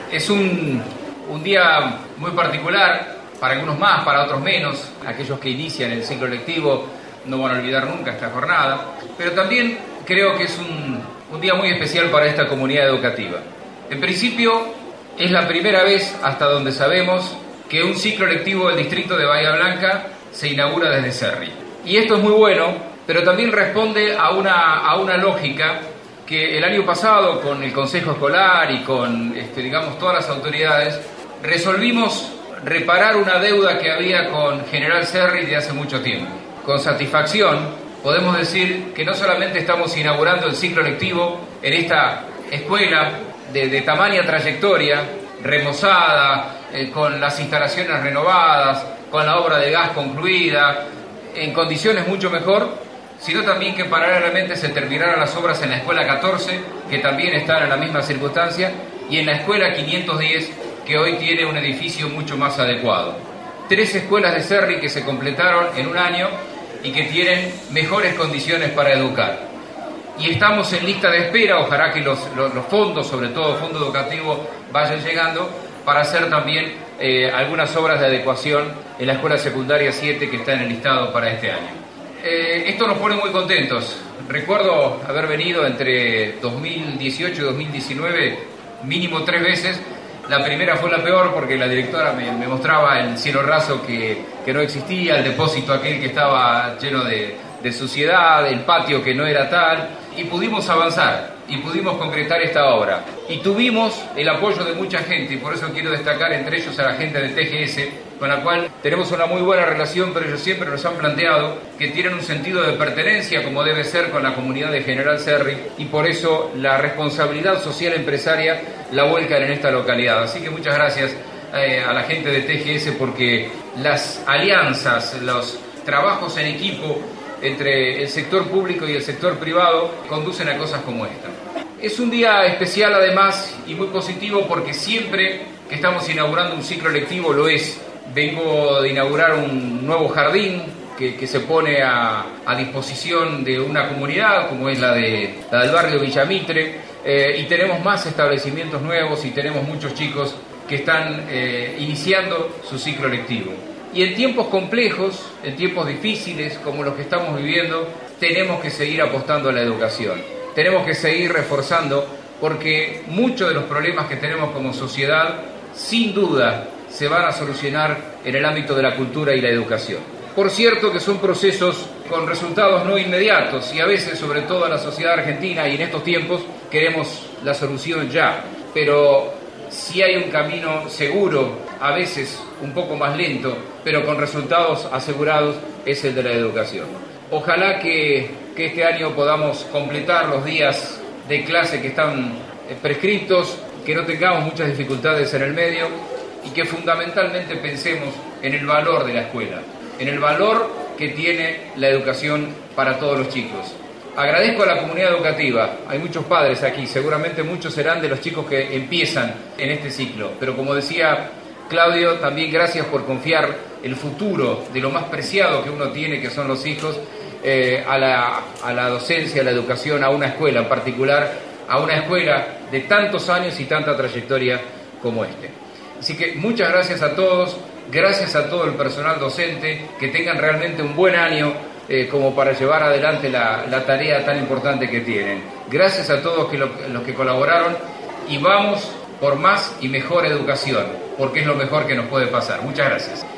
Es un día muy particular, para algunos más, para otros menos. Aquellos que inician el ciclo lectivo no van a olvidar nunca esta jornada, pero también creo que es un día muy especial para esta comunidad educativa. En principio, es la primera vez, hasta donde sabemos, que un ciclo lectivo del distrito de Bahía Blanca se inaugura desde Cerri. Y esto es muy bueno, pero también responde a una lógica que el año pasado, con el Consejo Escolar y con todas las autoridades, resolvimos reparar una deuda que había con General Cerri de hace mucho tiempo. Con satisfacción podemos decir que no solamente estamos inaugurando el ciclo lectivo en esta escuela de tamaña trayectoria, remozada, con las instalaciones renovadas, con la obra de gas concluida, en condiciones mucho mejor, sino también que paralelamente se terminaran las obras en la escuela 14, que también están en la misma circunstancia, y en la escuela 510, que hoy tiene un edificio mucho más adecuado. 3 escuelas de Cerri que se completaron en un año y que tienen mejores condiciones para educar. Y estamos en lista de espera, ojalá que los fondos, sobre todo el fondo educativo, vayan llegando para hacer también algunas obras de adecuación en la escuela secundaria 7 que está en el listado para este año. Esto nos pone muy contentos. Recuerdo haber venido entre 2018 y 2019 mínimo 3 veces. La primera fue la peor porque la directora me mostraba el cielo raso que no existía, el depósito aquel que estaba lleno de suciedad, el patio que no era tal, y pudimos avanzar y pudimos concretar esta obra. Y tuvimos el apoyo de mucha gente, y por eso quiero destacar entre ellos a la gente de TGS, con la cual tenemos una muy buena relación, pero ellos siempre nos han planteado que tienen un sentido de pertenencia, como debe ser con la comunidad de General Cerri, y por eso la responsabilidad social empresaria la vuelcan en esta localidad. Así que muchas gracias a la gente de TGS, porque las alianzas, los trabajos en equipo entre el sector público y el sector privado conducen a cosas como esta. Es un día especial además y muy positivo porque siempre que estamos inaugurando un ciclo lectivo lo es. Vengo de inaugurar un nuevo jardín que se pone a disposición de una comunidad como es la del barrio Villamitre, y tenemos más establecimientos nuevos y tenemos muchos chicos que están iniciando su ciclo lectivo. Y en tiempos complejos, en tiempos difíciles como los que estamos viviendo, tenemos que seguir apostando a la educación. Tenemos que seguir reforzando porque muchos de los problemas que tenemos como sociedad, sin duda, se van a solucionar en el ámbito de la cultura y la educación. Por cierto que son procesos con resultados no inmediatos y a veces, sobre todo en la sociedad argentina y en estos tiempos, queremos la solución ya. Pero si hay un camino seguro, a veces un poco más lento, pero con resultados asegurados, es el de la educación. Ojalá que este año podamos completar los días de clase que están prescritos, que no tengamos muchas dificultades en el medio y que fundamentalmente pensemos en el valor de la escuela, en el valor que tiene la educación para todos los chicos. Agradezco a la comunidad educativa, hay muchos padres aquí, seguramente muchos serán de los chicos que empiezan en este ciclo, pero como decía Claudio, también gracias por confiar el futuro de lo más preciado que uno tiene, que son los hijos, a la docencia, a la educación, a una escuela en particular, a una escuela de tantos años y tanta trayectoria como este. Así que muchas gracias a todos, gracias a todo el personal docente, que tengan realmente un buen año como para llevar adelante la tarea tan importante que tienen. Gracias a todos los que colaboraron y vamos por más y mejor educación, porque es lo mejor que nos puede pasar. Muchas gracias.